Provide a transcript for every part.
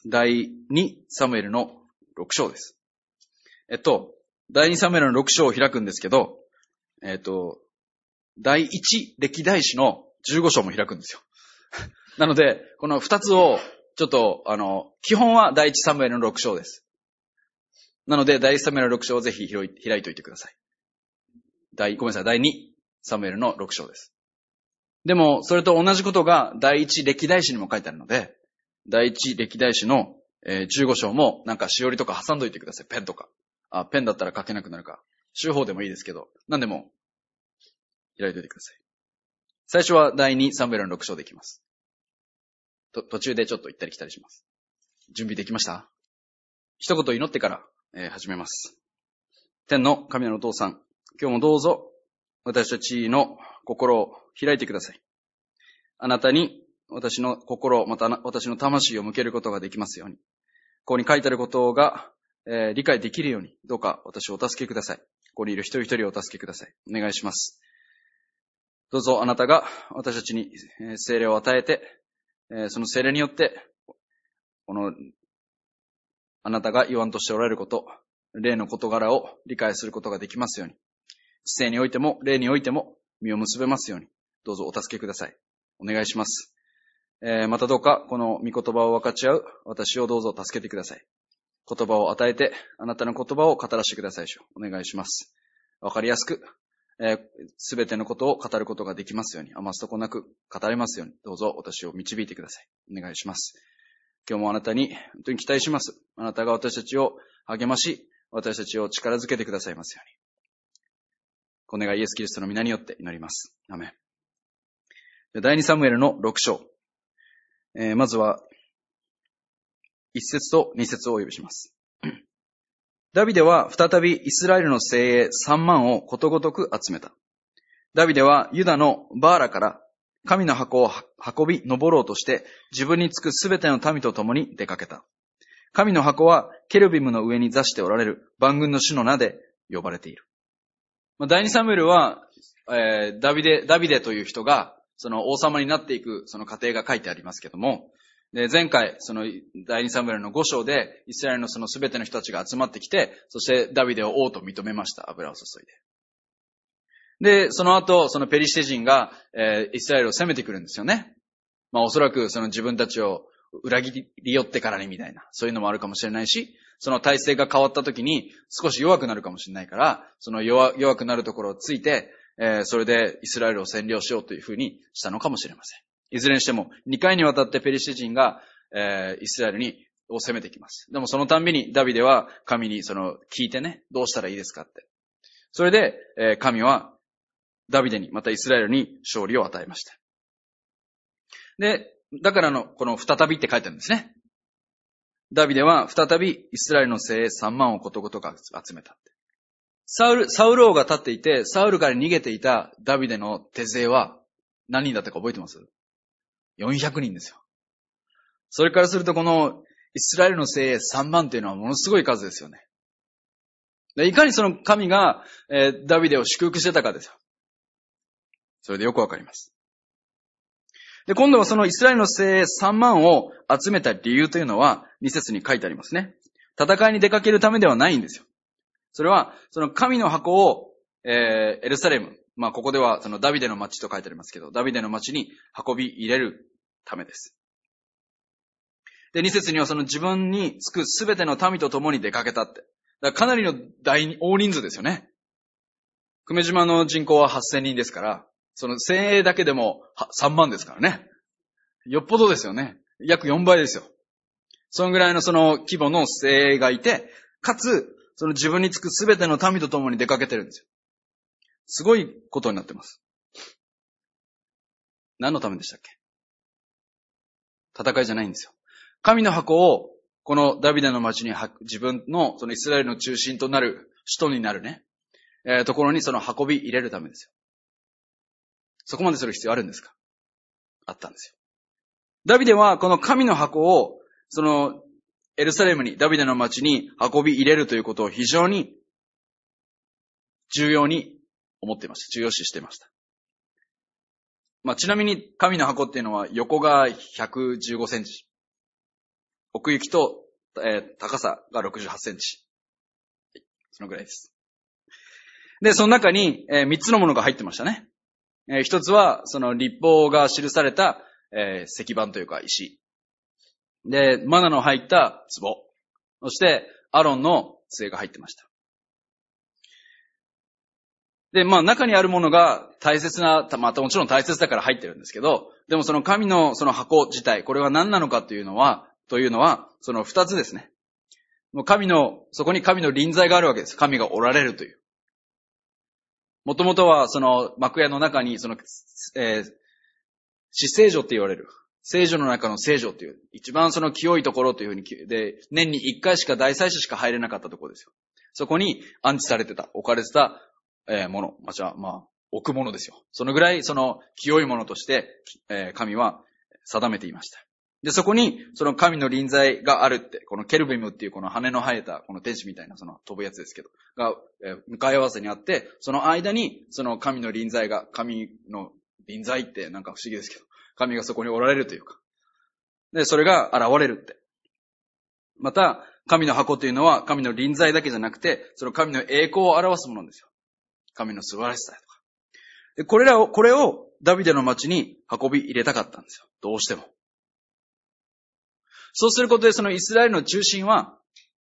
第2サムエルの6章です。第2サムエルの6章を開くんですけど、第1歴代史の15章も開くんですよ。なので、この2つを、ちょっと、基本は第1サムエルの6章です。なので、第1サムエルの6章をぜひ開いておいてください。第2サムエルの6章です。でも、それと同じことが第1歴代史にも書いてあるので、第1歴代史の15章もなんかしおりとか挟んどいてください。ペンとか。ペンだったら書けなくなるか。手法でもいいですけど、何でも開いておいてください。最初は第2サムエルの6章でいきます。途中でちょっと行ったり来たりします。準備できました？一言祈ってから、始めます。天の神のお父さん、今日もどうぞ私たちの心を開いてください。あなたに私の心、また私の魂を向けることができますように。ここに書いてあることが、理解できるように、どうか私をお助けください。ここにいる一人一人をお助けください。お願いします。どうぞあなたが私たちに聖霊を与えて、その聖霊によって、あなたが言わんとしておられること、霊の事柄を理解することができますように。知性においても、霊においても、実を結べますように、どうぞお助けください。お願いします。またどうか、この御言葉を分かち合う私をどうぞ助けてください。言葉を与えて、あなたの言葉を語らせてください。お願いします。分かりやすく、すべてのことを語ることができますように、余すとこなく語れますように、どうぞ私を導いてください。お願いします。今日もあなたに本当に期待します。あなたが私たちを励まし、私たちを力づけてくださいますように。お願いイエス・キリストの皆によって祈ります。アメン。第2サムエルの6章。まずは、1節と2節をお呼びします。ダビデは再びイスラエルの精鋭3万をことごとく集めた。ダビデはユダのバーラから神の箱を運び登ろうとして自分につくすべての民と共に出かけた。神の箱はケルビムの上に座しておられる万軍の主の名で呼ばれている。第2サムエルは、ダビデという人がその王様になっていくその過程が書いてありますけども、で前回その第2サムエルの5章でイスラエルのその全ての人たちが集まってきて、そしてダビデを王と認めました。油を注いで。で、その後そのペリシテ人が、イスラエルを攻めてくるんですよね。おそらくその自分たちを裏切り寄ってからにみたいな、そういうのもあるかもしれないし、その体制が変わった時に少し弱くなるかもしれないから、その弱くなるところをついて、それでイスラエルを占領しようというふうにしたのかもしれません。いずれにしても2回にわたってペリシテ人が、イスラエルを攻めてきます。でもそのたんびにダビデは神に聞いてね、どうしたらいいですかって。それで、神はダビデにまたイスラエルに勝利を与えました。で、だからこの再びって書いてあるんですね。ダビデは再びイスラエルの精鋭3万をことごとく集めたって。サウル王が立っていて、サウルから逃げていたダビデの手勢は何人だったか覚えてます？ 400 人ですよ。それからするとこのイスラエルの精鋭3万というのはものすごい数ですよね。でいかにその神が、ダビデを祝福してたかですよ。それでよくわかります。で、今度はそのイスラエルの精鋭3万を集めた理由というのは2節に書いてありますね。戦いに出かけるためではないんですよ。それは、その神の箱を、エルサレム、ここではそのダビデの町と書いてありますけど、ダビデの町に運び入れるためです。で、2節にはその自分につくすべての民と共に出かけたって。だからかなりの大人数ですよね。久米島の人口は8000人ですから、その精鋭だけでも3万ですからね。よっぽどですよね。約4倍ですよ。そのぐらいのその規模の精鋭がいて、かつ、その自分につくすべての民と共に出かけてるんですよ。すごいことになってます。何のためでしたっけ？戦いじゃないんですよ。神の箱をこのダビデの町に自分のそのイスラエルの中心となる首都になるね、ところにその運び入れるためですよ。そこまでする必要あるんですか？あったんですよ。ダビデはこの神の箱をそのエルサレムに、ダビデの町に運び入れるということを非常に重要に思っていました。重要視していました。ちなみに神の箱っていうのは横が115センチ。 奥行きと、高さが68センチ。そのぐらいです。で、その中に、3つのものが入ってましたね。一つは、その律法が記された、石板というか石。で、マナの入った壺。そして、アロンの杖が入ってました。で、中にあるものが大切な、もちろん大切だから入ってるんですけど、でもその神のその箱自体、これは何なのかというのは、その2つですね。もうそこに神の臨在があるわけです。神がおられるという。もともとはその幕屋の中にその、至聖所って言われる。聖所の中の聖所っていう、一番その清いところというふうに、で、年に1回しか大祭司しか入れなかったところですよ。そこに安置されてた、置かれてた、もの。置くものですよ。そのぐらいその清いものとして、神は定めていました。で、そこにその神の臨在があるって、このケルビムっていうこの羽の生えたこの天使みたいなその飛ぶやつですけど、が、向かい合わせにあって、その間にその神の臨在が、神の臨在ってなんか不思議ですけど、神がそこにおられるというか。で、それが現れるって。また、神の箱というのは神の臨在だけじゃなくて、その神の栄光を表すものですよ。神の素晴らしさとか。で、これをダビデの町に運び入れたかったんですよ。どうしても。そうすることでそのイスラエルの中心は、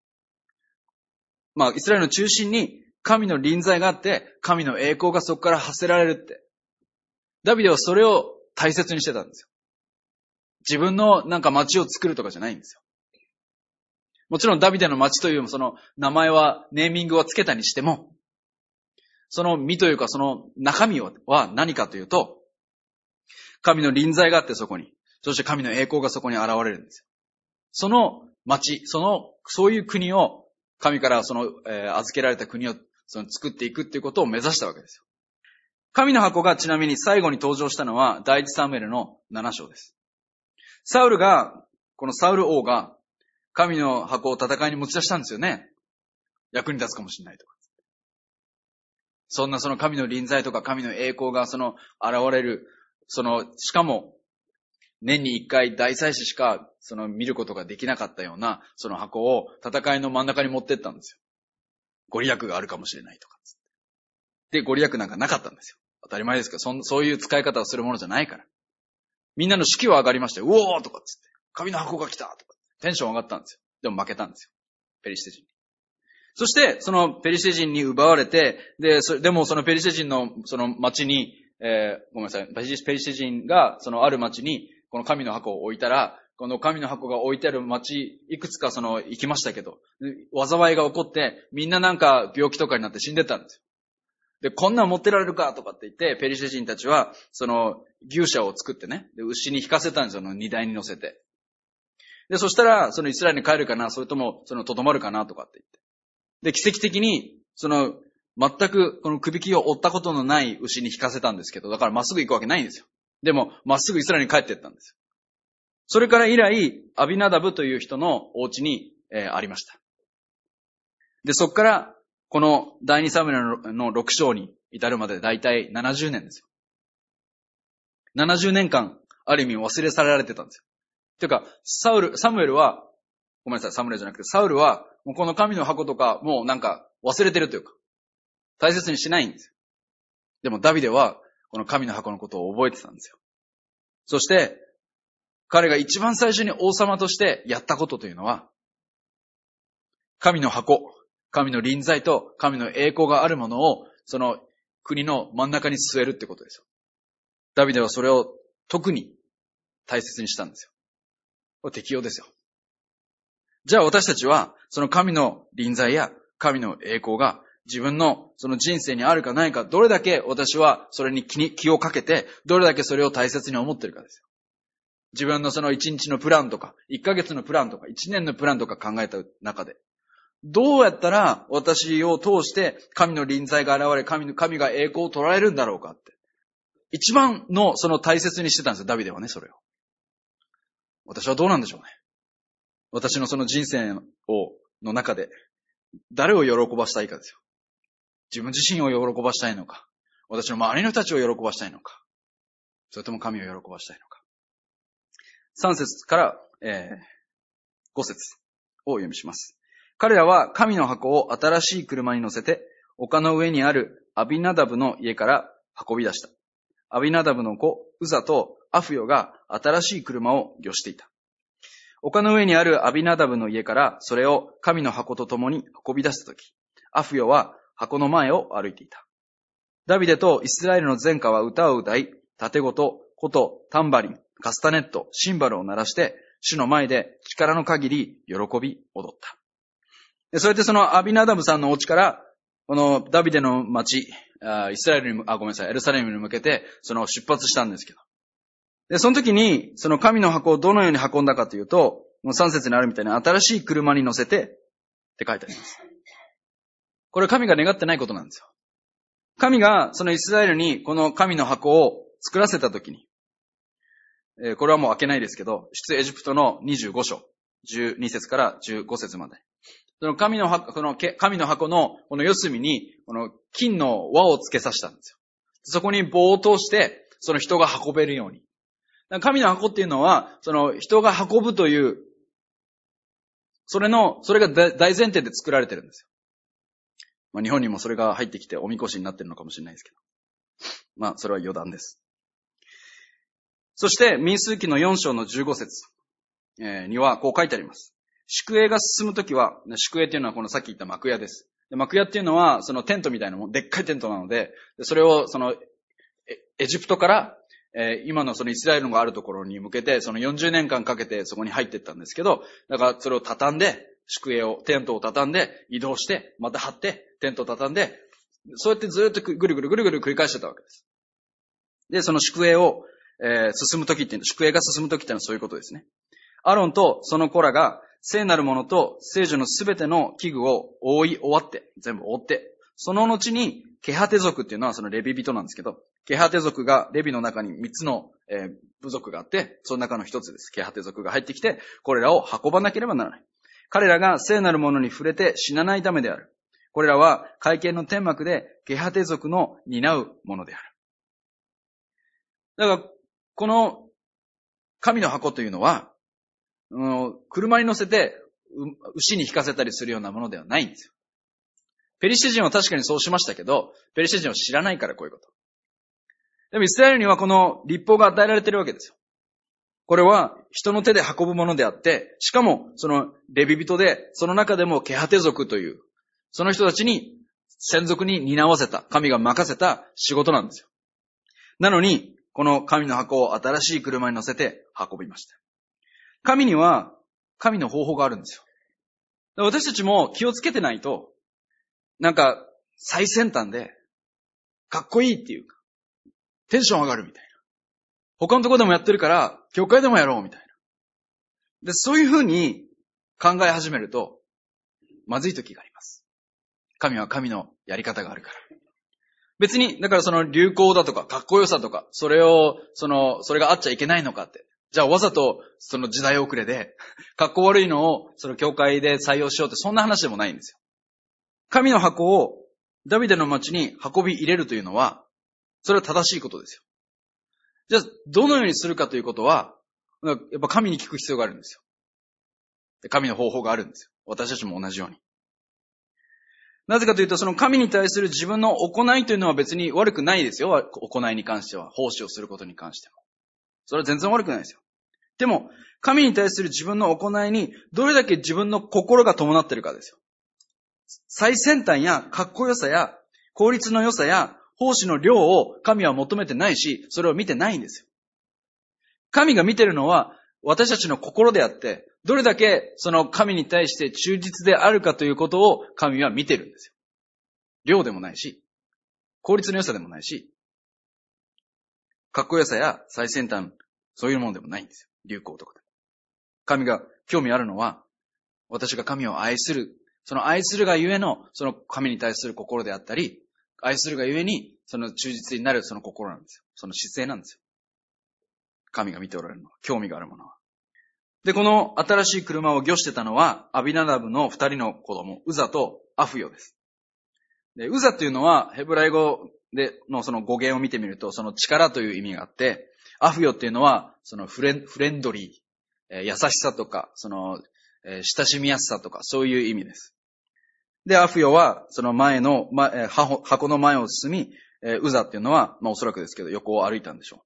イスラエルの中心に神の臨在があって、神の栄光がそこから発せられるって。ダビデはそれを大切にしてたんですよ。自分のなんか町を作るとかじゃないんですよ。もちろんダビデの町というその名前は、ネーミングはつけたにしても、その実というかその中身は何かというと、神の臨在があってそこに、そして神の栄光がそこに現れるんですよ。その町、そういう国を、神から預けられた国を作っていくっていうことを目指したわけですよ。神の箱がちなみに最後に登場したのは第一サムエルの7章です。このサウル王が神の箱を戦いに持ち出したんですよね。役に立つかもしれないとか。そんなその神の臨在とか神の栄光が現れる、しかも年に一回大祭司しか見ることができなかったようなその箱を戦いの真ん中に持ってったんですよ。ご利益があるかもしれないとか。で、ご利益なんかなかったんですよ。当たり前ですけど、そういう使い方をするものじゃないから。みんなの士気は上がりましたよ。うおーとかつって。神の箱が来たとか。テンション上がったんですよ。でも負けたんですよ。ペリシテ人に。そして、そのペリシテ人に奪われて、でもそのペリシテ人のその町に、ごめんなさい。ペリシテ人がある町にこの神の箱を置いたら、この神の箱が置いてある町、いくつか行きましたけど、災いが起こって、みんななんか病気とかになって死んでったんですよ。で、こんなん持ってられるかとかって言って、ペリシテ人たちは、牛舎を作ってね、で、牛に引かせたんですよ、荷台に乗せて。で、そしたら、イスラエルに帰るかな、それとも、とどまるかなとかって言って。で、奇跡的に、全く、この首輝を折ったことのない牛に引かせたんですけど、だからまっすぐ行くわけないんですよ。でも、まっすぐイスラエルに帰っていったんですよ。それから以来、アビナダブという人のお家に、ありました。で、そこから、この第二サムエルの6章に至るまでだいたい70年ですよ。70年間、ある意味忘れ去られてたんですよ。というか、サムエルは、ごめんなさい、サムエルじゃなくて、サウルは、もうこの神の箱とか、もうなんか忘れてるというか、大切にしないんですよ。でもダビデは、この神の箱のことを覚えてたんですよ。そして、彼が一番最初に王様としてやったことというのは、神の箱、神の臨在と神の栄光があるものを、その国の真ん中に据えるってことですよ。ダビデはそれを特に大切にしたんですよ。これ適用ですよ。じゃあ私たちは、その神の臨在や神の栄光が自分のその人生にあるかないか、どれだけ私はそれに気をかけて、どれだけそれを大切に思ってるかですよ。自分のその1日のプランとか、1ヶ月のプランとか、1年のプランとか考えた中で、どうやったら私を通して神の臨在が現れ、神が栄光を捉えるんだろうかって。一番のその大切にしてたんですよ、ダビデはね、それを。私はどうなんでしょうね。私のその人生の中で、誰を喜ばしたいかですよ。自分自身を喜ばしたいのか、私の周りの人たちを喜ばしたいのか、それとも神を喜ばしたいのか。3節から、 5節をお読みします。彼らは神の箱を新しい車に乗せて、丘の上にあるアビナダブの家から運び出した。アビナダブの子、ウザとアフヨが新しい車を御していた。丘の上にあるアビナダブの家からそれを神の箱と共に運び出したとき、アフヨは箱の前を歩いていた。ダビデとイスラエルの全家は歌を歌い、盾ごと、琴、タンバリン、カスタネット、シンバルを鳴らして、主の前で力の限り喜び踊った。そうやってそのアビナダブさんのお家から、このダビデの町、エルサレムに向けて、その出発したんですけど。で、その時に、その神の箱をどのように運んだかというと、3節にあるみたいな新しい車に乗せてって書いてあります。これ神が願ってないことなんですよ。神がそのイスラエルにこの神の箱を作らせた時に、これはもう開けないですけど、出エジプトの25章、12節から15節まで。その神の箱のこの四隅に、この金の輪を付けさせたんですよ。そこに棒を通して、その人が運べるように。神の箱っていうのは、その人が運ぶという、それが大前提で作られてるんですよ。日本にもそれが入ってきておみこしになってるのかもしれないですけど。それは余談です。そして、民数記の4章の15節にはこう書いてあります。宿営が進むときは、宿営っていうのはこのさっき言った幕屋です。幕屋っていうのは、そのテントみたいなもん、でっかいテントなので、それをそのエジプトから、今のそのイスラエルがあるところに向けて、その40年間かけてそこに入っていったんですけど、だからそれを畳んで、テントを畳んで、移動して、また張って、テントを畳んで、そうやってずっとぐるぐる繰り返してたわけです。で、その宿営を、宿営が進むときってのはそういうことですね。アロンとその子らが、聖なるものと聖女のすべての器具を全部覆って、その後に、ケハテ族っていうのはそのレビ人なんですけど、ケハテ族がレビの中に3つの、部族があって、その中の一つです。ケハテ族が入ってきて、これらを運ばなければならない。彼らが聖なるものに触れて死なないためである。これらは会見の天幕でケハテ族の担うものである。だから、この神の箱というのは、車に乗せて牛に引かせたりするようなものではないんですよ。ペリシテ人は確かにそうしましたけど、ペリシテ人は知らないからこういうこと。でもイスラエルにはこの律法が与えられているわけですよ。これは人の手で運ぶものであって、しかもそのレビ人で、その中でもケハテ族という、その人たちに専属に担わせた、神が任せた仕事なんですよ。なのに、この神の箱を新しい車に乗せて運びました。神には神の方法があるんですよ。私たちも気をつけてないと、最先端で、かっこいいっていうか、テンション上がるみたいな。他のところでもやってるから、教会でもやろうみたいな。で、そういうふうに考え始めると、まずい時があります。神は神のやり方があるから。別に、だからその流行だとか、かっこよさとか、それがあっちゃいけないのかって。じゃあわざとその時代遅れで、かっこ悪いのをその教会で採用しようってそんな話でもないんですよ。神の箱をダビデの町に運び入れるというのは、それは正しいことですよ。じゃあ、どのようにするかということは、やっぱ神に聞く必要があるんですよ。神の方法があるんですよ。私たちも同じように。なぜかというと、その神に対する自分の行いというのは別に悪くないですよ。行いに関しては。奉仕をすることに関しても。それは全然悪くないですよ。でも、神に対する自分の行いに、どれだけ自分の心が伴っているかですよ。最先端やかっこよさや効率の良さや奉仕の量を神は求めてないし、それを見てないんですよ。神が見てるのは私たちの心であって、どれだけその神に対して忠実であるかということを神は見てるんですよ。量でもないし、効率の良さでもないし、かっこよさや最先端、そういうものでもないんですよ。流行とかで。神が興味あるのは、私が神を愛する、その愛するがゆえの、その神に対する心であったり、愛するがゆえに、その忠実になるその心なんですよ。その姿勢なんですよ。神が見ておられるのは、興味があるものは。で、この新しい車を御してたのは、アビナダブの二人の子供、ウザとアフヨです。で、ウザっていうのは、ヘブライ語でのその語源を見てみると、その力という意味があって、アフヨっていうのは、そのフレンドリー、優しさとか、その、 親しみやすさとか、そういう意味です。で、アフヨは、その箱の前を進み、ウザっていうのは、おそらくですけど、横を歩いたんでしょう。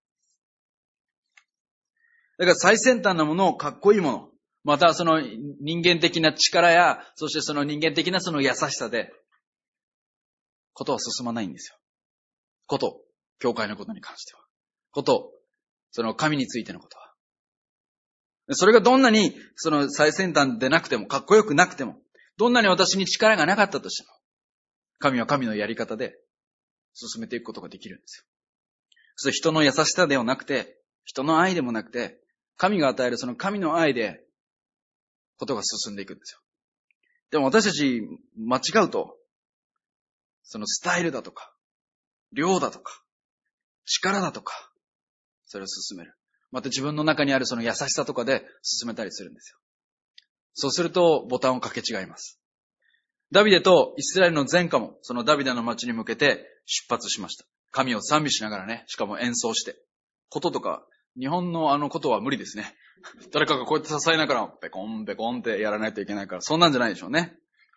だから最先端なもの、かっこいいもの、またその人間的な力や、そしてその人間的なその優しさで、ことは進まないんですよ。教会のことに関しては。その神についてのことは。それがどんなにその最先端でなくても、かっこよくなくても、どんなに私に力がなかったとしても、神は神のやり方で進めていくことができるんですよ。それ人の優しさではなくて、人の愛でもなくて、神が与えるその神の愛で、ことが進んでいくんですよ。でも私たち間違うと、そのスタイルだとか、量だとか、力だとか、それを進める。また自分の中にあるその優しさとかで進めたりするんですよ。そうするとボタンを掛け違います。ダビデとイスラエルの前科もそのダビデの町に向けて出発しました。神を賛美しながらね、しかも演奏して。こととか、日本のことは無理ですね。誰かがこうやって支えながら、ペコンペコンってやらないといけないから、そんなんじゃないでしょうね。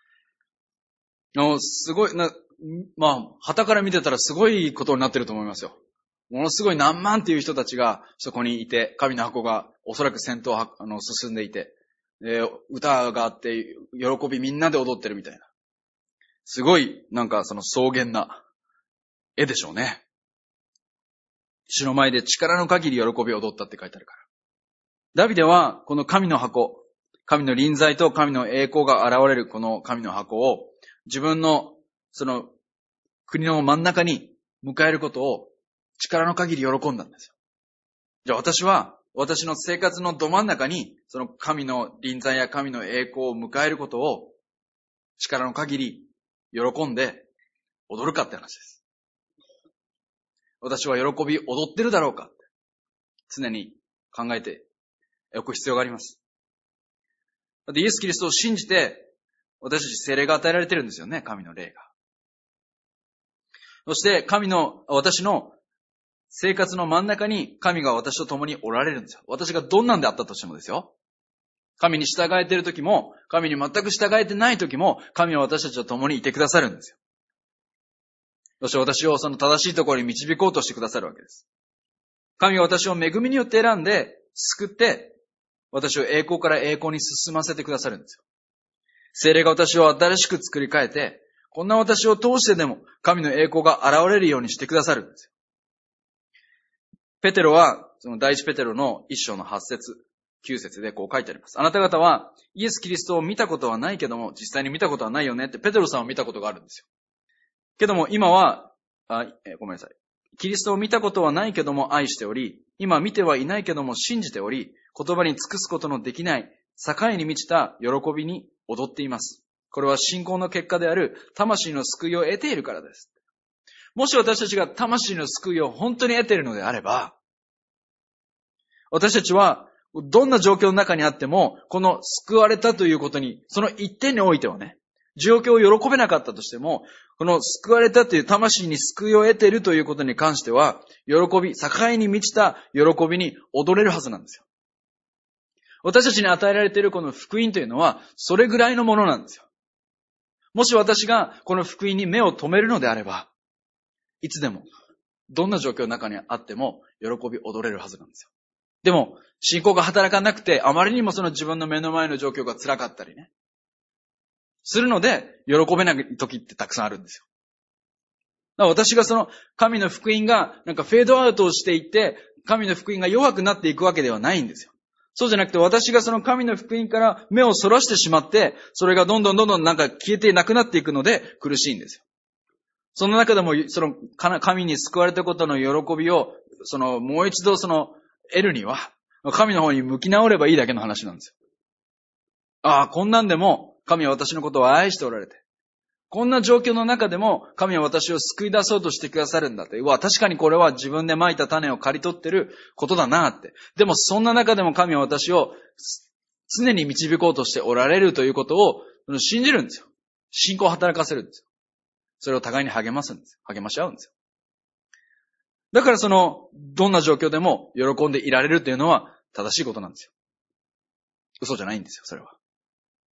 すごい、旗から見てたらすごいことになってると思いますよ。ものすごい何万っていう人たちがそこにいて、神の箱がおそらく先頭を進んでいて、歌があって、喜びみんなで踊ってるみたいな。すごい、その草原な絵でしょうね。主の前で力の限り喜びを踊ったって書いてあるから。ダビデは、この神の箱、神の臨在と神の栄光が現れるこの神の箱を、自分の、その、国の真ん中に迎えることを力の限り喜んだんですよ。じゃあ私は、私の生活のど真ん中に、その神の臨在や神の栄光を迎えることを力の限り喜んで踊るかって話です。私は喜び踊ってるだろうかって常に考えておく必要があります。だってイエス・キリストを信じて私たち聖霊が与えられてるんですよね、神の霊が。そして私の生活の真ん中に神が私と共におられるんですよ。私がどんなんであったとしてもですよ。神に従えている時も、神に全く従えてない時も、神は私たちと共にいてくださるんですよ。そして私をその正しいところに導こうとしてくださるわけです。神は私を恵みによって選んで、救って、私を栄光から栄光に進ませてくださるんですよ。聖霊が私を新しく作り変えて、こんな私を通してでも神の栄光が現れるようにしてくださるんですよ。ペテロは、その第一ペテロの1章の8節、9節でこう書いてあります。あなた方はイエス・キリストを見たことはないけども、実際に見たことはないよねってペテロさんを見たことがあるんですよ。けども今は、ごめんなさい。キリストを見たことはないけども愛しており、今見てはいないけども信じており、言葉に尽くすことのできない、境に満ちた喜びに踊っています。これは信仰の結果である魂の救いを得ているからです。もし私たちが魂の救いを本当に得ているのであれば、私たちはどんな状況の中にあっても、この救われたということに、その一点においてはね、状況を喜べなかったとしても、この救われたという魂に救いを得ているということに関しては、境に満ちた喜びに踊れるはずなんですよ。私たちに与えられているこの福音というのは、それぐらいのものなんですよ。もし私がこの福音に目を留めるのであれば、いつでも、どんな状況の中にあっても、喜び踊れるはずなんですよ。でも、信仰が働かなくて、あまりにもその自分の目の前の状況が辛かったりね、するので、喜べない時ってたくさんあるんですよ。だから私がその神の福音がフェードアウトをしていって、神の福音が弱くなっていくわけではないんですよ。そうじゃなくて私がその神の福音から目をそらしてしまって、それがどんどん消えてなくなっていくので苦しいんですよ。その中でもその神に救われたことの喜びをもう一度得るには、神の方に向き直ればいいだけの話なんですよ。ああ、こんなんでも神は私のことを愛しておられて、こんな状況の中でも神は私を救い出そうとしてくださるんだって。確かにこれは自分で蒔いた種を刈り取ってることだなって。でもそんな中でも神は私を常に導こうとしておられるということを信じるんですよ。信仰を働かせるんですよ。それを互いに励ますんですよ。励まし合うんですよ。だからどんな状況でも喜んでいられるというのは正しいことなんですよ。嘘じゃないんですよ、それは。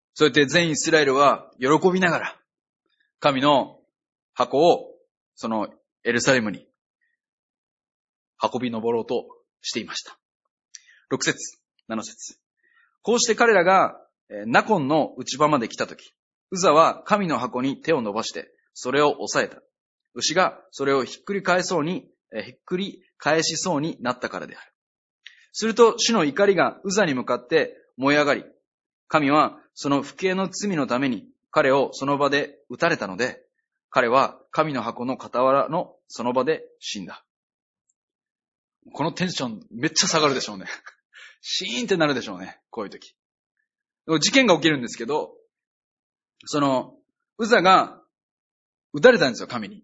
そうやって全イスラエルは喜びながら、神の箱を、そのエルサレムに運び登ろうとしていました。6節、7節。こうして彼らがナコンの内場まで来たとき、ウザは神の箱に手を伸ばして、それを押さえた。牛がそれをひっくり返しそうになったからである。すると主の怒りがウザに向かって燃え上がり、神はその不敬の罪のために彼をその場で撃たれたので、彼は神の箱の傍らのその場で死んだ。このテンションめっちゃ下がるでしょうね。シーンってなるでしょうね。こういう時。事件が起きるんですけど、その、ウザが撃たれたんですよ、神に。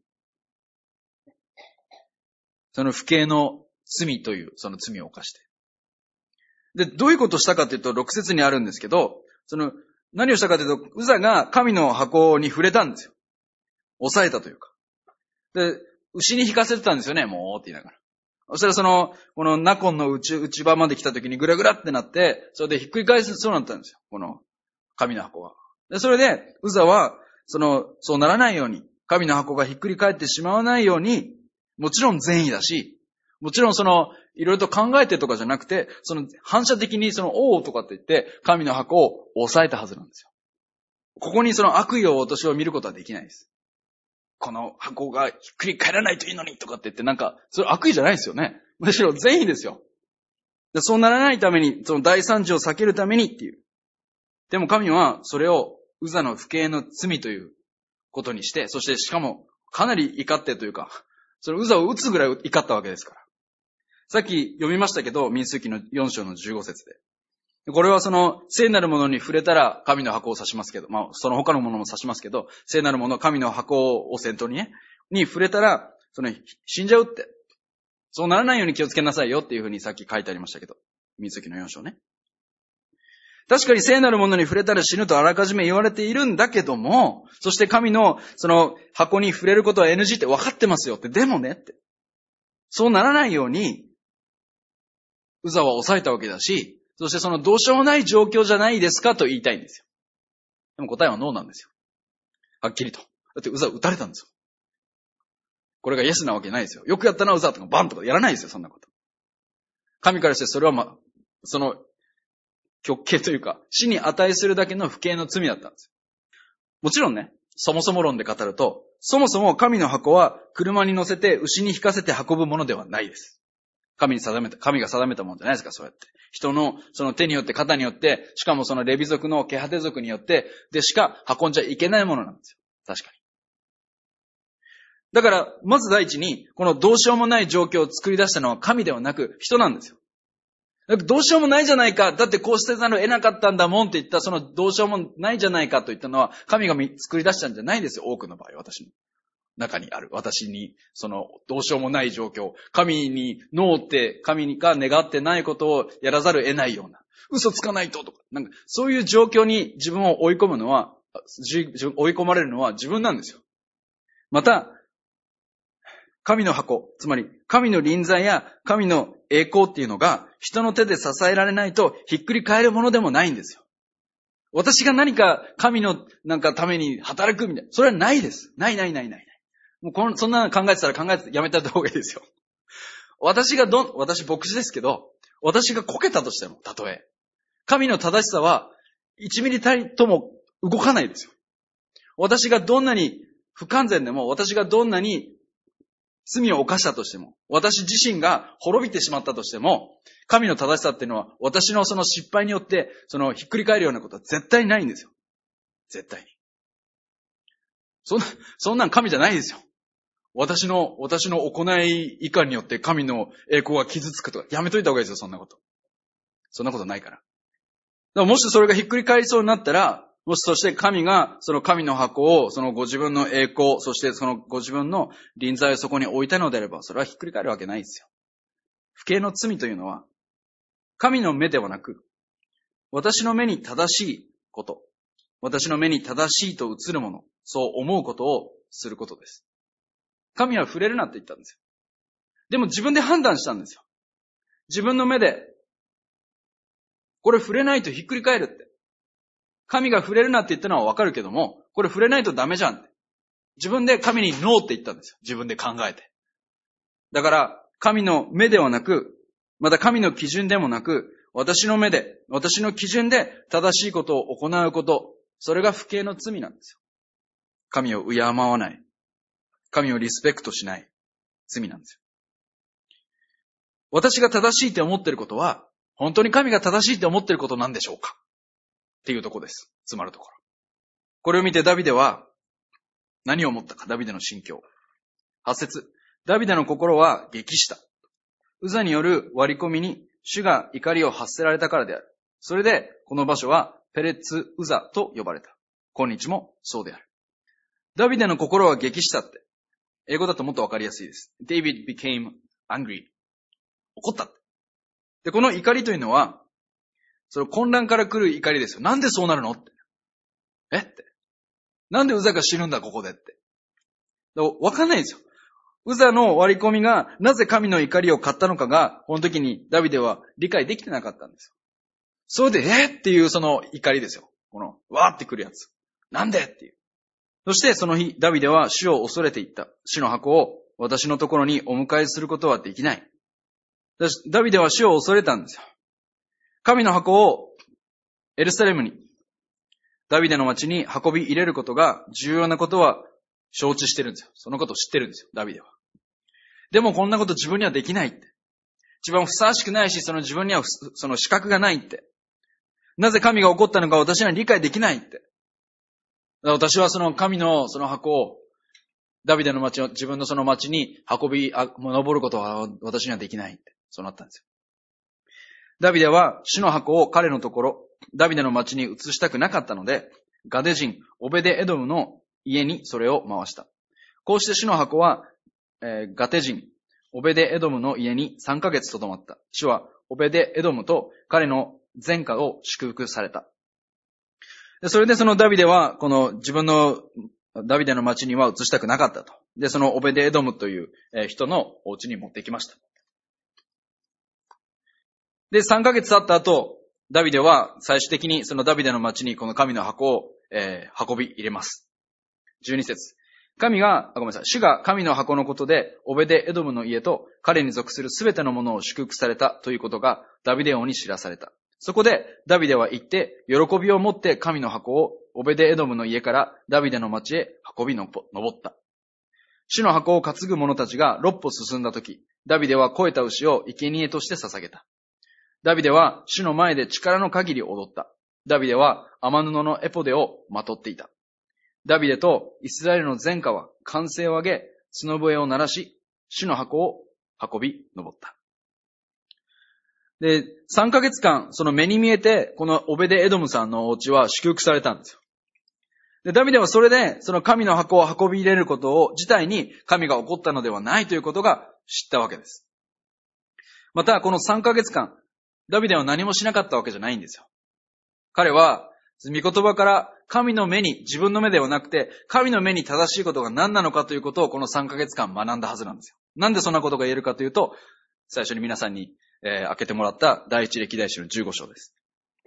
その不敬の罪という、その罪を犯して。で、どういうことをしたかというと、6節にあるんですけど、その、何をしたかというと、ウザが神の箱に触れたんですよ。押さえたというか。で、牛に引かせてたんですよね、もうって言いながら。そしたらこのナコンの内場まで来た時にグラグラってなって、それでひっくり返すそうになったんですよ。この神の箱が。で、それで、ウザは、そうならないように、神の箱がひっくり返ってしまわないように、もちろん善意だし、もちろんいろいろと考えてとかじゃなくて、反射的におーとかって言って、神の箱を抑えたはずなんですよ。ここに悪意を私は見ることはできないです。この箱がひっくり返らないといいのにとかって言ってそれ悪意じゃないですよね。むしろ善意ですよ。でそうならないために、大惨事を避けるためにっていう。でも神はそれをウザの不敬の罪ということにして、そしてしかもかなり怒ってというか、ウザを撃つぐらい怒ったわけですから。さっき読みましたけど、民数記の4章の15節で。これは聖なるものに触れたら神の箱を指しますけど、その他のものも指しますけど、聖なるもの、神の箱を先頭にに触れたら、死んじゃうって。そうならないように気をつけなさいよっていうふうにさっき書いてありましたけど、民数記の4章ね。確かに聖なるものに触れたら死ぬとあらかじめ言われているんだけども、そして神の箱に触れることは NG って分かってますよって、でもねって。そうならないように、ウザは抑えたわけだし、そしてどうしようもない状況じゃないですかと言いたいんですよ。でも答えはノーなんですよ。はっきりと。だってウザ撃たれたんですよ。これがイエスなわけないですよ。よくやったなウザとかバンとかやらないですよ、そんなこと。神からしてそれは極刑というか、死に値するだけの不敬の罪だったんですよ。もちろんね、そもそも論で語ると、そもそも神の箱は車に乗せて牛に引かせて運ぶものではないです。神が定めたものじゃないですか、そうやって。人の手によって肩によって、しかもレビ族のケハテ族によって、でしか運んじゃいけないものなんですよ。確かに。だから、まず第一に、このどうしようもない状況を作り出したのは神ではなく人なんですよ。どうしようもないじゃないか。だってこうしてざるを得なかったんだもんって言った、どうしようもないじゃないかと言ったのは、神が作り出したんじゃないですよ。多くの場合、私の中にある。私に、どうしようもない状況。神にノーって、神が願ってないことをやらざるを得ないような。嘘つかないととか。そういう状況に自分を追い込まれるのは自分なんですよ。また、神の箱、つまり神の臨在や神の栄光っていうのが人の手で支えられないとひっくり返るものでもないんですよ。私が何か神のために働くみたいな。それはないです。ない。もうそんなの考えてたらやめた方がいいですよ。私牧師ですけど、私がこけたとしても、たとえ。神の正しさは1ミリたりとも動かないですよ。私がどんなに不完全でも、私がどんなに罪を犯したとしても、私自身が滅びてしまったとしても、神の正しさっていうのは、私の失敗によって、ひっくり返るようなことは絶対にないんですよ。絶対に。そんなん神じゃないですよ。私の行い以下によって神の栄光が傷つくとか、やめといた方がいいですよ、そんなこと。そんなことないから。だからもしそれがひっくり返りそうになったら、そして神が神の箱をご自分の栄光、そしてご自分の臨在をそこに置いたのであれば、それはひっくり返るわけないですよ。不敬の罪というのは、神の目ではなく、私の目に正しいこと、私の目に正しいと映るもの、そう思うことをすることです。神は触れるなって言ったんですよ。でも自分で判断したんですよ。自分の目で、これ触れないとひっくり返るって。 神が触れるなって言ったのはわかるけども、これ触れないとダメじゃん。自分で神にノーって言ったんですよ。自分で考えて。だから、神の目ではなく、また神の基準でもなく、私の目で、私の基準で正しいことを行うこと、それが不敬の罪なんですよ。神を敬わない。神をリスペクトしない罪なんですよ。私が正しいって思っていることは、本当に神が正しいって思っていることなんでしょうかっていうところです。つまるところ。これを見てダビデは何を思ったか、ダビデの心境。8節。ダビデの心は激した。ウザによる割り込みに主が怒りを発せられたからである。それでこの場所はペレツウザと呼ばれた。今日もそうである。ダビデの心は激したって。英語だともっとわかりやすいです。David became angry. 怒ったって。で、この怒りというのは、その混乱から来る怒りですよ。なんでそうなるのって。って。なんでウザが死ぬんだここでって。わかんないんですよ。ウザの割り込みがなぜ神の怒りを買ったのかが、この時にダビデは理解できてなかったんですよ。それで、っていうその怒りですよ。この、わーってくるやつ。なんでっていう。そしてその日、ダビデは主を恐れていった。主の箱を私のところにお迎えすることはできない。ダビデは主を恐れたんですよ。神の箱をエルサレムに、ダビデの町に運び入れることが重要なことは承知してるんですよ。そのことを知ってるんですよ、ダビデは。でもこんなこと自分にはできないって。一番ふさわしくないし、その自分にはその資格がないって。なぜ神が怒ったのか私には理解できないって。私はその神のその箱を、ダビデの町を自分のその町に登ることは私にはできないって。そうなったんですよ。ダビデは主の箱を彼のところ、ダビデの町に移したくなかったので、ガデ人、オベデエドムの家にそれを回した。こうして主の箱は、ガテ人、オベデエドムの家に3ヶ月とどまった。主はオベデエドムと彼の前科を祝福された。それでそのダビデは、この自分のダビデの町には移したくなかったと。で、そのオベデエドムという人のお家に持ってきました。で、3ヶ月経った後、ダビデは最終的にそのダビデの町にこの神の箱を、運び入れます。12節。主が神の箱のことで、オベデエドムの家と彼に属するすべてのものを祝福されたということがダビデ王に知らされた。そこでダビデは行って、喜びを持って神の箱をオベデエドムの家からダビデの町へ運び登った。主の箱を担ぐ者たちが6歩進んだとき、ダビデは肥えた牛を生贄として捧げた。ダビデは主の前で力の限り踊った。ダビデは雨布のエポデをまとっていた。ダビデとイスラエルの全家は歓声を上げ、角笛を鳴らし、主の箱を運び登った。で、3ヶ月間、その目に見えて、このオベデエドムさんのお家は祝福されたんですよ。で、ダビデはそれで、その神の箱を運び入れることを自体に神が怒ったのではないということが知ったわけです。また、この3ヶ月間、ダビデは何もしなかったわけじゃないんですよ。彼は、御言葉から神の目に、自分の目ではなくて、神の目に正しいことが何なのかということをこの3ヶ月間学んだはずなんですよ。なんでそんなことが言えるかというと、最初に皆さんに、開けてもらった第一歴代史の15章です。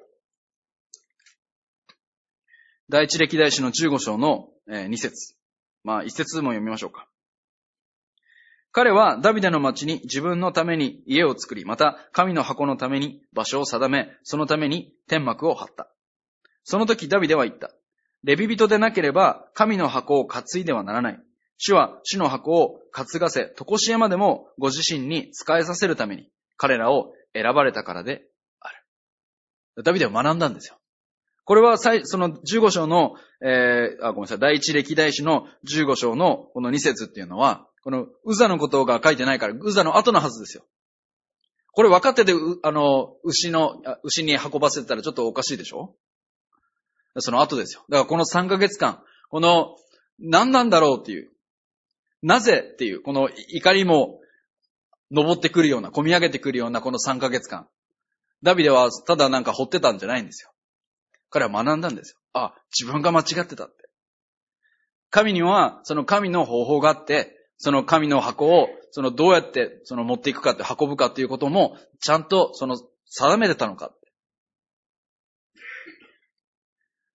第一歴代史の15章の2節。1節も読みましょうか。彼はダビデの町に自分のために家を作り、また神の箱のために場所を定め、そのために天幕を張った。その時ダビデは言った。レビ人でなければ神の箱を担いではならない。主は主の箱を担がせ、常しえまでもご自身に仕えさせるために彼らを選ばれたからである。ダビデは学んだんですよ。これはその15章の、第一歴代史の15章のこの2節っていうのは、このウザのことが書いてないから、ウザの後のはずですよ。これ分かってて、牛に運ばせたらちょっとおかしいでしょ？その後ですよ。だからこの3ヶ月間、この何なんだろうっていう、なぜっていう、この怒りも登ってくるような、込み上げてくるようなこの3ヶ月間。ダビデはただなんか掘ってたんじゃないんですよ。彼は学んだんですよ。自分が間違ってたって。神にはその神の方法があって、その神の箱をどうやって持っていくかって運ぶかっていうこともちゃんと定めてたのかって。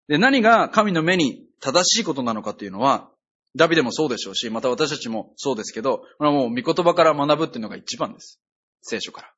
で、何が神の目に正しいことなのかっていうのは、ダビデもそうでしょうし、また私たちもそうですけど、これはもう御言葉から学ぶっていうのが一番です。聖書から。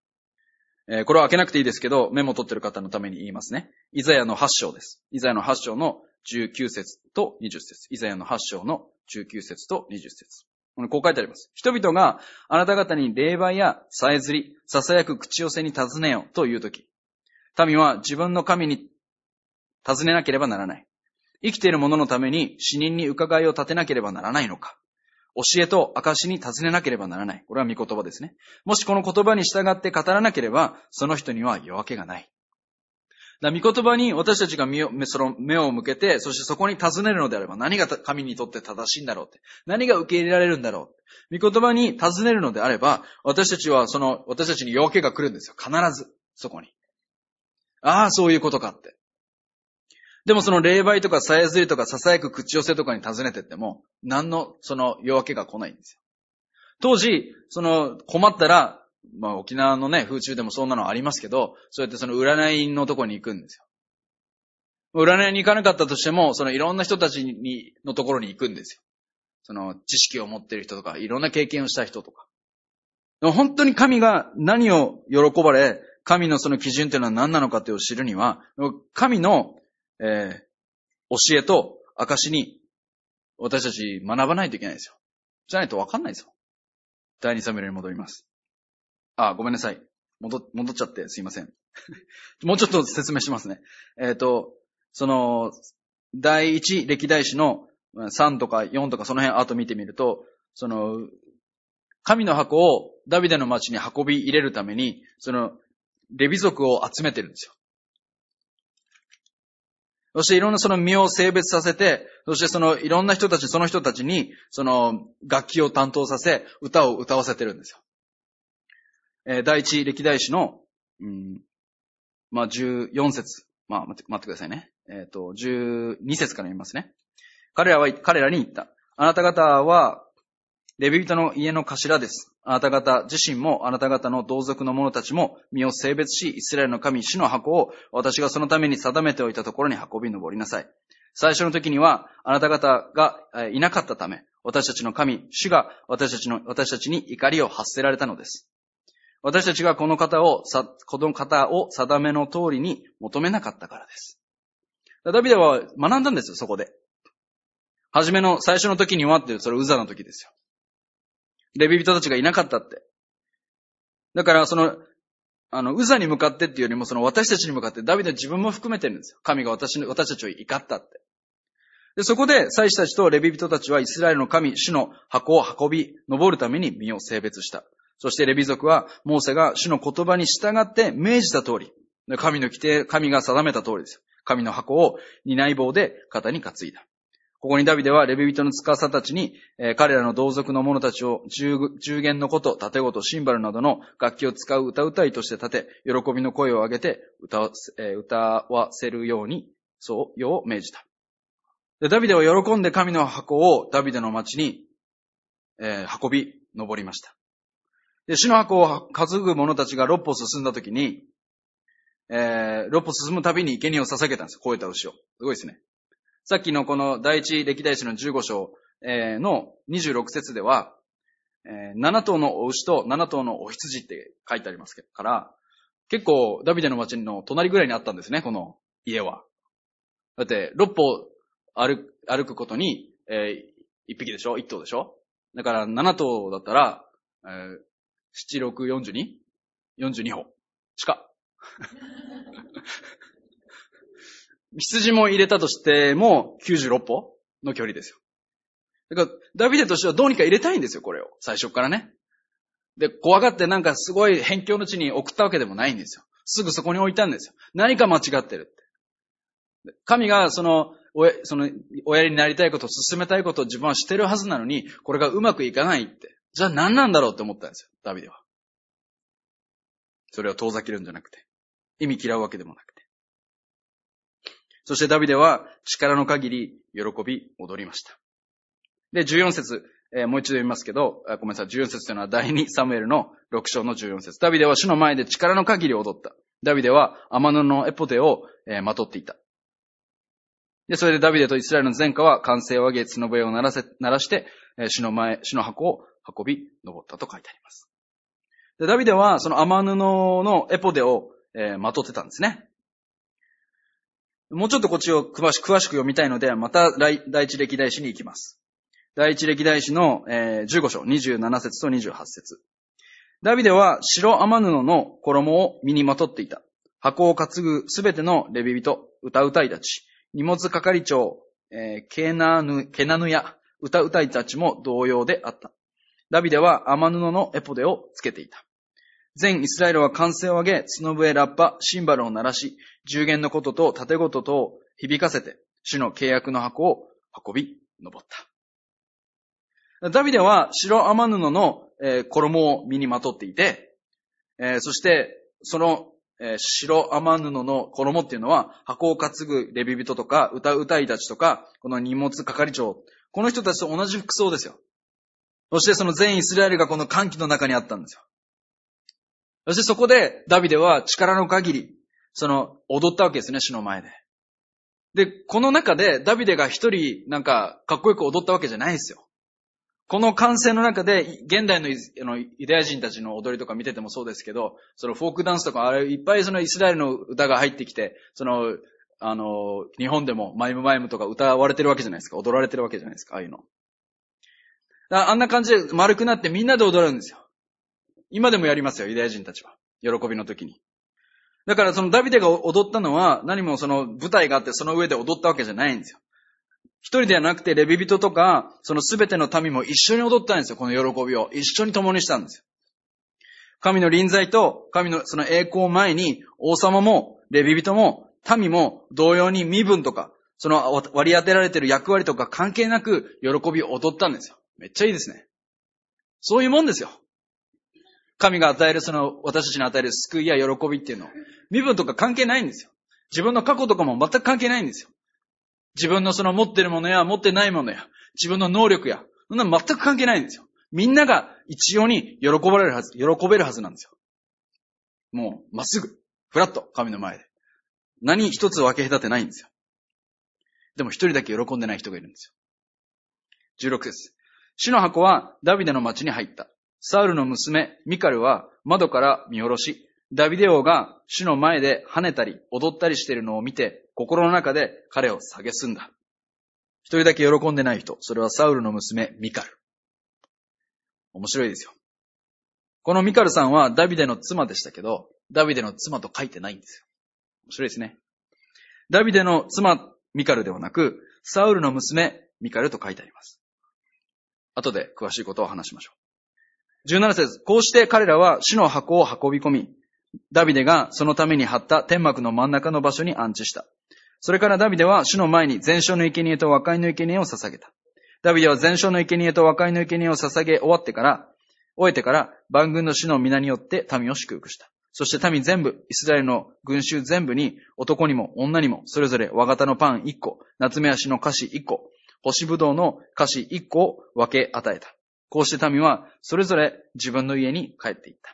これは開けなくていいですけど、メモ取ってる方のために言いますね。イザヤの8章です。イザヤの8章の19節と20節。イザヤの8章の19節と20節。こう書いてあります。人々があなた方に霊媒やさえずり、囁く口寄せに尋ねよというとき、民は自分の神に尋ねなければならない。生きている者のために死人に伺いを立てなければならないのか。教えと証に尋ねなければならない。これは御言葉ですね。もしこの言葉に従って語らなければ、その人には夜明けがない。だから御言葉に私たちが目を向けて、そしてそこに尋ねるのであれば、何が神にとって正しいんだろうって。何が受け入れられるんだろう。御言葉に尋ねるのであれば、私たちに夜明けが来るんですよ。必ず、そこに。ああ、そういうことかって。でもその霊媒とかさえずりとか囁く口寄せとかに尋ねてっても、何の夜明けが来ないんですよ。当時、困ったら、沖縄のね、風習でもそんなのありますけど、そうやって占いのとこに行くんですよ。占いに行かなかったとしても、いろんな人たちのところに行くんですよ。知識を持っている人とか、いろんな経験をした人とか。でも本当に神が何を喜ばれ、神のその基準というのは何なのかというのを知るには、神の教えと証に私たち学ばないといけないですよ。じゃないと分かんないですよ。第2サムエルに戻ります。ごめんなさい。戻っちゃってすいません。もうちょっと説明しますね。第一歴代史の3とか4とかその辺後見てみると、神の箱をダビデの町に運び入れるために、レビ族を集めてるんですよ。そしていろんな身を性別させて、そしていろんな人たち、その人たちに、楽器を担当させ、歌を歌わせてるんですよ。第一歴代史の、14節。待ってくださいね。12節から見ますね。彼らに言った。あなた方は、レビ人の家の頭です。あなた方自身もあなた方の同族の者たちも身を性別し、イスラエルの神主の箱を私がそのために定めておいたところに運び登りなさい。最初の時にはあなた方がいなかったため、私たちの神主が私たちに怒りを発せられたのです。私たちがこの方を定めの通りに求めなかったからです。ダビデは学んだんですよ、そこで。最初の時にはって、それウザの時ですよ。レビ人たちがいなかったって。だからウザに向かってっていうよりも私たちに向かってダビデは自分も含めてるんですよ。神が私たちを怒ったって。で、そこで祭司たちとレビ人たちはイスラエルの神、主の箱を運び、登るために身を性別した。そしてレビ族はモーセが主の言葉に従って命じた通り、神が定めた通りですよ。神の箱を担い棒で肩に担いだ。ここにダビデはレビ人の司たちに、彼らの同族の者たちを十弦のこと、盾琴、シンバルなどの楽器を使う歌うたいとして立て、喜びの声を上げて歌わせるように、そう命じた。でダビデは喜んで神の箱をダビデの町に、運び登りました。で、主の箱を担ぐ者たちが6歩進んだときに、6歩進むたびに生贄を捧げたんですよ。肥えた牛を。すごいですね。さっきのこの第一歴代史の15章の26節では、7頭のお牛と7頭のお羊って書いてありますから、結構ダビデの町の隣ぐらいにあったんですね、この家は。だって6歩歩くことに、1匹でしょ ?1 頭でしょだから7頭だったら、7、6、42歩。しか。羊も入れたとしても96歩の距離ですよ。だからダビデとしてはどうにか入れたいんですよ、これを。最初からね。で、怖がってなんかすごい辺境の地に送ったわけでもないんですよ。すぐそこに置いたんですよ。何か間違ってるって。神が親になりたいこと、進めたいことを自分はしてるはずなのに、これがうまくいかないって。じゃあ何なんだろうって思ったんですよ、ダビデは。それを遠ざけるんじゃなくて。意味嫌うわけでもなくて。そしてダビデは力の限り喜び踊りました。で、14節、もう一度読みますけど、ごめんなさい、14節というのは第2サムエルの6章の14節。ダビデは主の前で力の限り踊った。ダビデは天布のエポテをまとっていた。 で、それでダビデとイスラエルの全家は歓声を上げ、角笛を鳴らして、主の箱を運び、登ったと書いてあります。で、ダビデはその雨布のエポデを、まとってたんですね。もうちょっとこっちを詳しく読みたいので、また第一歴代史に行きます。第一歴代史の、15章、27節と28節。ダビデは白雨布の衣を身にまとっていた。箱を担ぐすべてのレビ人、歌うたいたち、荷物係長、ケナヌや歌うたいたちも同様であった。ダビデは雨布のエポデをつけていた。全イスラエルは歓声を上げ、角笛、ラッパ、シンバルを鳴らし、十弦の琴と盾琴とを響かせて、主の契約の箱を運び、登った。ダビデは白雨布の衣を身にまとっていて、そしてその白雨布の衣っていうのは箱を担ぐレビ人とか歌うたいたちとかこの荷物係長、この人たちと同じ服装ですよ。そしてその全イスラエルがこの歓喜の中にあったんですよ。そしてそこでダビデは力の限り踊ったわけですね、主の前で。で、この中でダビデが一人かっこよく踊ったわけじゃないんですよ。この歓声の中で、現代のユダヤ人たちの踊りとか見ててもそうですけど、そのフォークダンスとか、あれいっぱいそのイスラエルの歌が入ってきて、日本でもマイムマイムとか歌われてるわけじゃないですか。踊られてるわけじゃないですか、ああいうの。あんな感じで丸くなってみんなで踊るんですよ。今でもやりますよ、ユダヤ人たちは。喜びの時に。だからそのダビデが踊ったのは、何もその舞台があってその上で踊ったわけじゃないんですよ。一人ではなくて、レビ人とか、そのすべての民も一緒に踊ったんですよ、この喜びを。一緒に共にしたんですよ。神の臨在と、神のその栄光を前に、王様も、レビ人も、民も、同様に身分とか、その割り当てられている役割とか関係なく、喜びを踊ったんですよ。めっちゃいいですね。そういうもんですよ。神が与える、私たちに与える救いや喜びっていうの。身分とか関係ないんですよ。自分の過去とかも全く関係ないんですよ。自分の持ってるものや持ってないものや、自分の能力や、そんな全く関係ないんですよ。みんなが一様に喜べるはずなんですよ。もう、まっすぐ、フラット、神の前で。何一つ分け隔てないんですよ。でも一人だけ喜んでない人がいるんですよ。16節。主の箱はダビデの町に入った。サウルの娘、ミカルは窓から見下ろし、ダビデ王が主の前で跳ねたり踊ったりしているのを見て、心の中で彼を蔑んだ。一人だけ喜んでない人、それはサウルの娘、ミカル。面白いですよ。このミカルさんはダビデの妻でしたけど、ダビデの妻と書いてないんですよ。面白いですね。ダビデの妻、ミカルではなく、サウルの娘、ミカルと書いてあります。後で詳しいことを話しましょう。17節。こうして彼らは主の箱を運び込み、ダビデがそのために張った天幕の真ん中の場所に安置した。それからダビデは主の前に全焼の生贄と和解の生贄を捧げた。ダビデは全焼の生贄と和解の生贄を捧げ終えてから万軍の主の皆によって民を祝福した。そして民全部、イスラエルの群衆全部に男にも女にもそれぞれ和型のパン1個、夏目足の菓子1個、干しぶどうの菓子1個を分け与えた。こうして民はそれぞれ自分の家に帰っていった。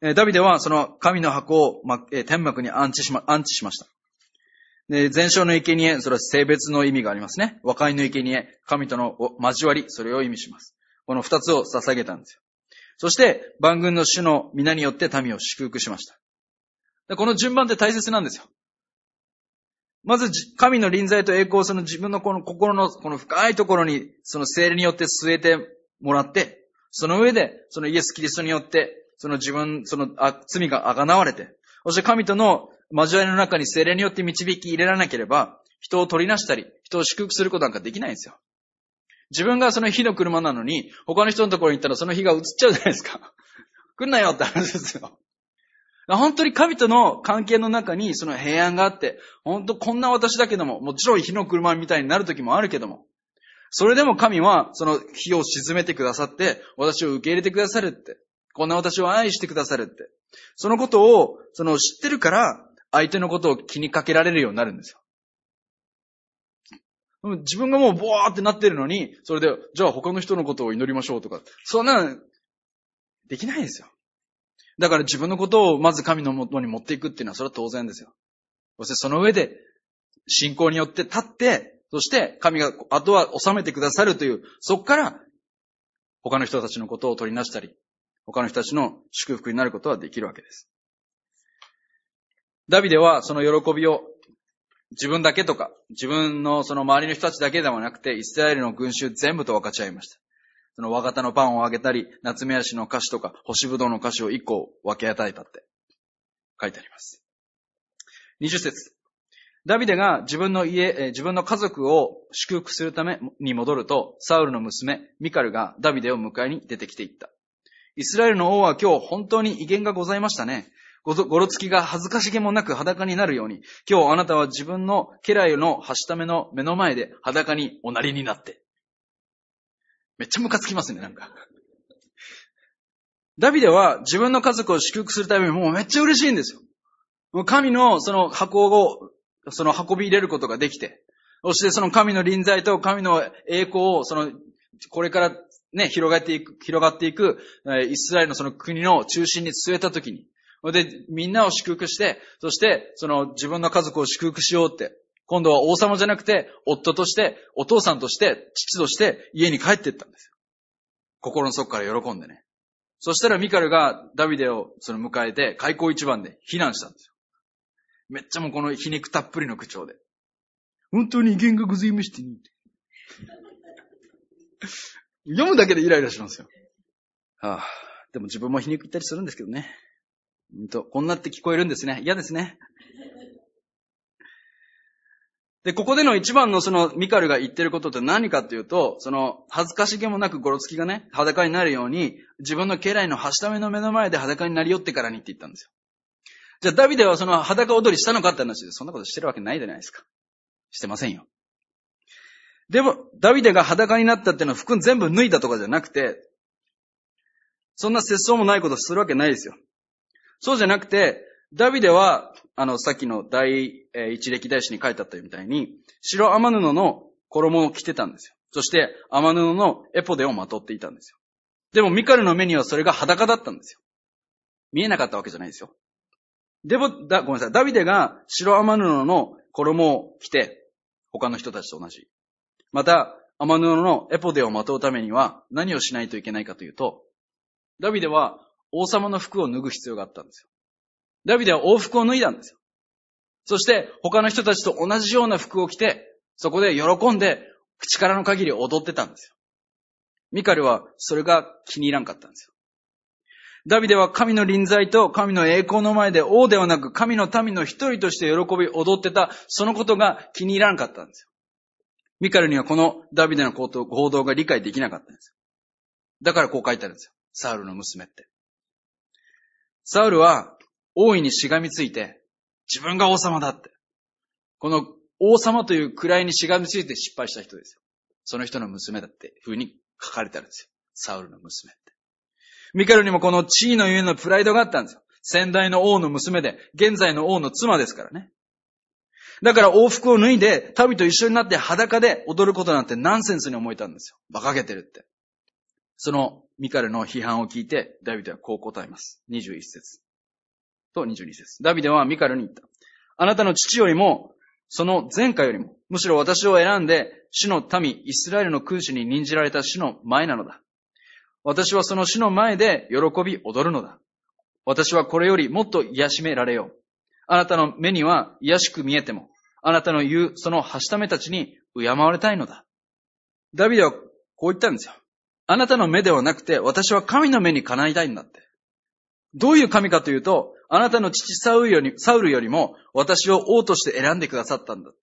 ダビデはその神の箱を天幕に安置しました。で、全焼の生贄、それは性別の意味がありますね。和解の生贄、神との交わり、それを意味します。この二つを捧げたんですよ。そして、万軍の主の皆によって民を祝福しました。で、この順番って大切なんですよ。まず、神の臨在と栄光をその自分のこの心のこの深いところに、その聖霊によって据えてもらって、その上で、そのイエス・キリストによって、その罪が贖われて、そして神との交わりの中に聖霊によって導き入れられなければ、人を取りなしたり、人を祝福することなんかできないんですよ。自分がその火の車なのに、他の人のところに行ったらその火が移っちゃうじゃないですか。来んなよって話ですよ。本当に神との関係の中にその平安があって、本当こんな私だけども、もちろん火の車みたいになる時もあるけども、それでも神はその火を沈めてくださって、私を受け入れてくださるって。こんな私を愛してくださるって。そのことを知ってるから、相手のことを気にかけられるようになるんですよ。自分がもうボワーってなってるのに、それで、じゃあ他の人のことを祈りましょうとか、そんな、できないですよ。だから自分のことをまず神の元に持っていくっていうのはそれは当然ですよ。そしてその上で、 信仰によって立って、そして神があとは治めてくださるという、そこから他の人たちのことを取りなしたり、他の人たちの祝福になることはできるわけです。ダビデはその喜びを自分だけとか、自分のその周りの人たちだけではなくて、イスラエルの群衆全部と分かち合いました。その和型のパンをあげたり、夏目足の菓子とか、干しぶどうの菓子を1個分け与えたって書いてあります。20節。ダビデが自分の家族を祝福するために戻ると、サウルの娘、ミカルがダビデを迎えに出てきていった。イスラエルの王は今日本当に威厳がございましたね。ごろつきが恥ずかしげもなく裸になるように、今日あなたは自分の家来のはしための目の前で裸におなりになって。めっちゃムカつきますね、なんか。ダビデは自分の家族を祝福するためにもうめっちゃ嬉しいんですよ。神のその箱を、その運び入れることができて、そしてその神の臨在と神の栄光をこれからね、広がっていく、イスラエルのその国の中心に据えたときに、で、みんなを祝福して、そして、その自分の家族を祝福しようって、今度は王様じゃなくて、夫として、お父さんとして、父として家に帰っていったんですよ。心の底から喜んでね。そしたらミカルがダビデを迎えて、開口一番で非難したんですよ。めっちゃもうこの皮肉たっぷりの口調で。本当に威厳がございましてね。読むだけでイライラしますよ。でも自分も皮肉言ったりするんですけどね。こんなって聞こえるんですね。嫌ですね。で、ここでの一番のそのミカルが言ってることって何かっていうと、その恥ずかしげもなくゴロつきがね、裸になるように、自分の家来のはしための目の前で裸になり寄ってからにって言ったんですよ。じゃあダビデはその裸踊りしたのかって話で、そんなことしてるわけないじゃないですか。してませんよ。でも、ダビデが裸になったっていうのは服全部脱いだとかじゃなくて、そんな節操もないことするわけないですよ。そうじゃなくて、ダビデは、さっきの第一歴代史に書いてあったみたいに、白天布の衣を着てたんですよ。そして、天布のエポデをまとっていたんですよ。でも、ミカルの目にはそれが裸だったんですよ。見えなかったわけじゃないですよ。でも、ごめんなさい。ダビデが白天布の衣を着て、他の人たちと同じ。また、天布のエポデをまとうためには何をしないといけないかというと、ダビデは王様の服を脱ぐ必要があったんですよ。ダビデは王服を脱いだんですよ。そして他の人たちと同じような服を着て、そこで喜んで力の限り踊ってたんですよ。ミカルはそれが気に入らんかったんですよ。ダビデは神の臨在と神の栄光の前で王ではなく神の民の一人として喜び踊ってた、そのことが気に入らんかったんですよ。ミカルにはこのダビデの行動が理解できなかったんですよ。だからこう書いてあるんですよ。サウルの娘って。サウルは王位にしがみついて、自分が王様だって。この王様という位にしがみついて失敗した人ですよ。その人の娘だって風に書かれてあるんですよ。サウルの娘って。ミカルにもこの地位のゆえのプライドがあったんですよ。先代の王の娘で、現在の王の妻ですからね。だから王服を脱いで、民と一緒になって裸で踊ることなんてナンセンスに思えたんですよ。馬鹿げてるって。そのミカルの批判を聞いて、ダビデはこう答えます。21節と22節。ダビデはミカルに言った。あなたの父よりも、その前科よりも、むしろ私を選んで、主の民、イスラエルの君主に任じられた主の前なのだ。私はその主の前で喜び踊るのだ。私はこれよりもっと癒しめられよう。あなたの目には癒しく見えても、あなたの言うそのはしためたちに敬われたいのだ。ダビデはこう言ったんですよ。あなたの目ではなくて、私は神の目にかないたいんだって。どういう神かというと、あなたの父サウルよりも私を王として選んでくださったんだって。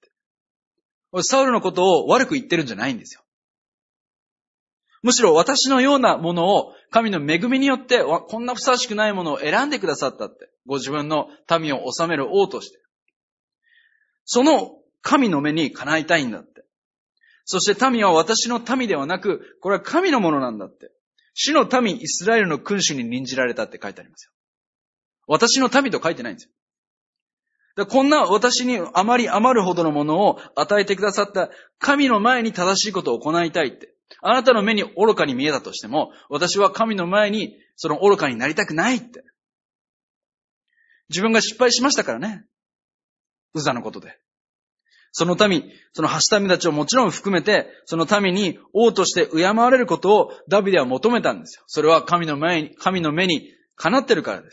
サウルのことを悪く言ってるんじゃないんですよ。むしろ私のようなものを神の恵みによってこんなふさわしくないものを選んでくださったって。ご自分の民を治める王として。その神の目にかないたいんだって。そして民は私の民ではなく、これは神のものなんだって。主の民イスラエルの君主に任じられたって書いてありますよ。私の民と書いてないんですよ。だからこんな私にあまり余るほどのものを与えてくださった神の前に正しいことを行いたいって。あなたの目に愚かに見えたとしても、私は神の前にその愚かになりたくないって。自分が失敗しましたからね。ウザのことで。 その民、そのはした民たちをもちろん含めて、その民に王として敬われることをダビデは求めたんですよ。それは神の目にかなってるからです。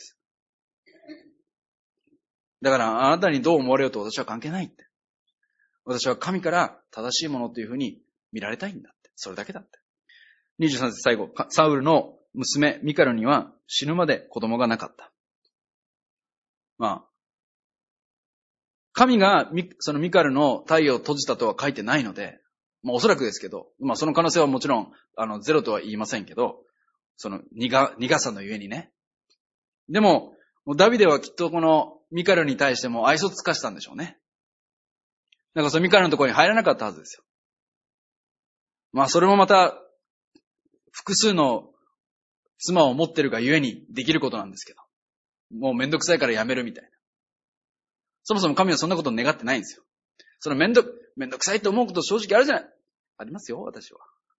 だからあなたにどう思われようと私は関係ないって。私は神から正しいものというふうに見られたいんだって。それだけだって。23節最後、サウルの娘ミカルには死ぬまで子供がなかった。神がそのミカルの太陽を閉じたとは書いてないので、おそらくですけど、その可能性はもちろんゼロとは言いませんけど、その苦さのゆえにね。でもダビデはきっとこのミカルに対しても愛想つかしたんでしょうね。だからそのミカルのところに入らなかったはずですよ。それもまた複数の妻を持ってるがゆえにできることなんですけど、もうめんどくさいからやめるみたいな。そもそも神はそんなことを願ってないんですよ。そのめんどくさいと思うこと正直あるじゃない。ありますよ、私は。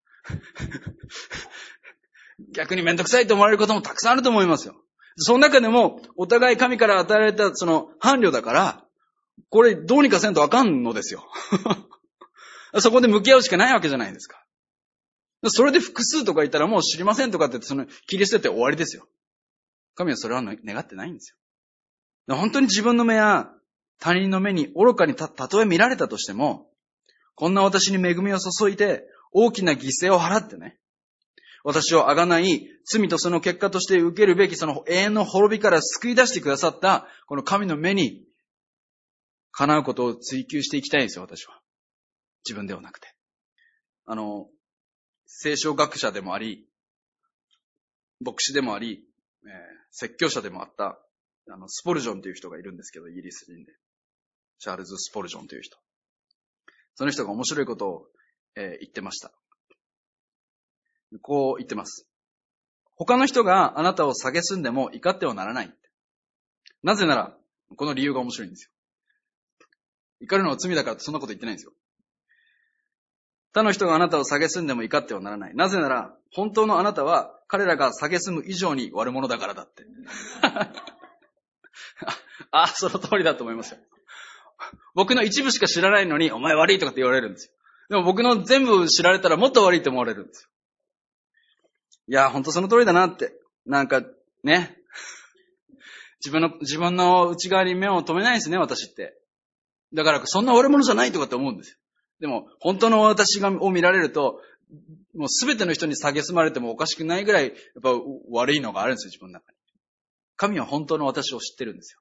逆にめんどくさいと思われることもたくさんあると思いますよ。その中でも、お互い神から与えられたその伴侶だから、これどうにかせんとあかんのですよ。そこで向き合うしかないわけじゃないですか。それで複数とか言ったらもう知りませんとかって切り捨てて終わりですよ。神はそれは願ってないんですよ。本当に自分の目や他人の目に愚かにたとえ見られたとしても、こんな私に恵みを注いで大きな犠牲を払ってね、私をあがない罪とその結果として受けるべきその永遠の滅びから救い出してくださったこの神の目にかなうことを追求していきたいんですよ、私は。自分ではなくて。聖書学者でもあり、牧師でもあり、説教者でもあった、スポルジョンという人がいるんですけど、イギリス人で。チャールズ・スポルジョンという人。その人が面白いことを、言ってました。こう言ってます。他の人があなたを蔑んでも怒ってはならない。なぜなら、この理由が面白いんですよ。怒るのは罪だからってそんなこと言ってないんですよ。他の人があなたを蔑んでも怒ってはならない。なぜなら、本当のあなたは彼らが蔑む以上に悪者だからだって。その通りだと思いますよ。僕の一部しか知らないのに、お前悪いとかって言われるんですよ。でも僕の全部知られたらもっと悪いって思われるんですよ。いや、本当その通りだなって。なんか、ね。自分の内側に目を留めないですね、私って。だから、そんな悪者じゃないとかって思うんですよ。でも、本当の私を見られると、もうすべての人に蔑まれてもおかしくないぐらい、やっぱ悪いのがあるんですよ、自分の中に。神は本当の私を知ってるんですよ。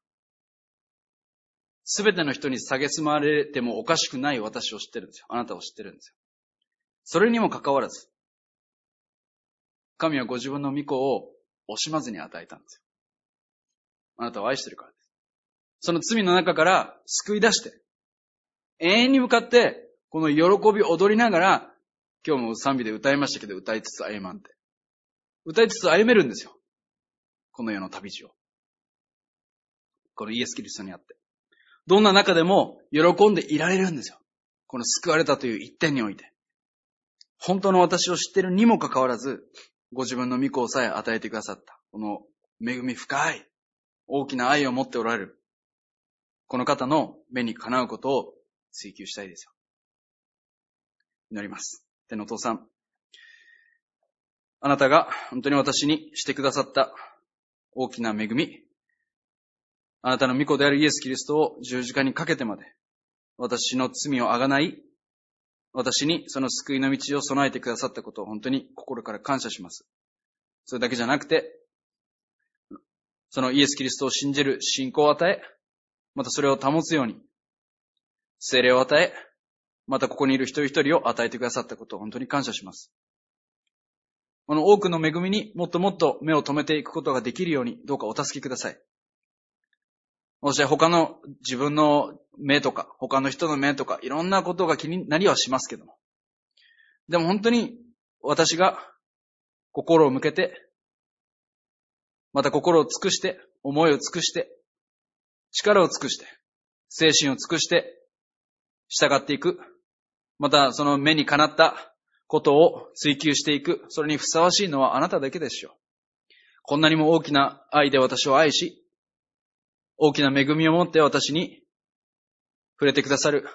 すべての人に蔑まれてもおかしくない私を知ってるんですよ。あなたを知ってるんですよ。それにもかかわらず、神はご自分の御子を惜しまずに与えたんですよ。あなたを愛してるからです。その罪の中から救い出して、永遠に向かって、この喜びを踊りながら、今日も賛美で歌いましたけど、歌いつつ歩まんって。歌いつつ歩めるんですよ。この世の旅路を。このイエス・キリストにあって。どんな中でも喜んでいられるんですよ。この救われたという一点において。本当の私を知っているにもかかわらず、ご自分の御子をさえ与えてくださった。この恵み深い、大きな愛を持っておられる。この方の目にかなうことを追求したいですよ。祈ります。天のお父さん。あなたが本当に私にしてくださった大きな恵み。あなたの御子であるイエス・キリストを十字架にかけてまで、私の罪をあがない、私にその救いの道を備えてくださったことを本当に心から感謝します。それだけじゃなくて、そのイエス・キリストを信じる信仰を与え、またそれを保つように、聖霊を与え、またここにいる一人一人を与えてくださったことを本当に感謝します。この多くの恵みにもっともっと目を留めていくことができるように、どうかお助けください。私は他の自分の目とか、他の人の目とか、いろんなことが気になりはしますけども。でも本当に私が心を向けて、また心を尽くして、思いを尽くして、力を尽くして、精神を尽くして、従っていく。またその目にかなったことを追求していく。それにふさわしいのはあなただけでしょう。こんなにも大きな愛で私を愛し、大きな恵みを持って私に触れてくださる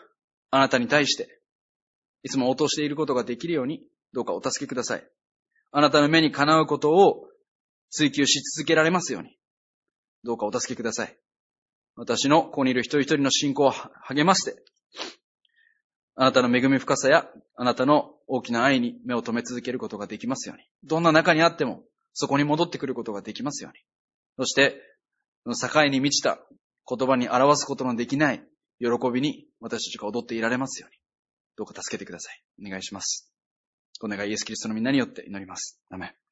あなたに対して、いつも応答していることができるように、どうかお助けください。あなたの目にかなうことを追求し続けられますように、どうかお助けください。私のここにいる一人一人の信仰を励まして、あなたの恵み深さやあなたの大きな愛に目を留め続けることができますように。どんな中にあってもそこに戻ってくることができますように。そして、境に満ちた言葉に表すことのできない喜びに私たちが踊っていられますように。どうか助けてください。お願いします。お願いイエスキリストの皆によって祈ります。アメン。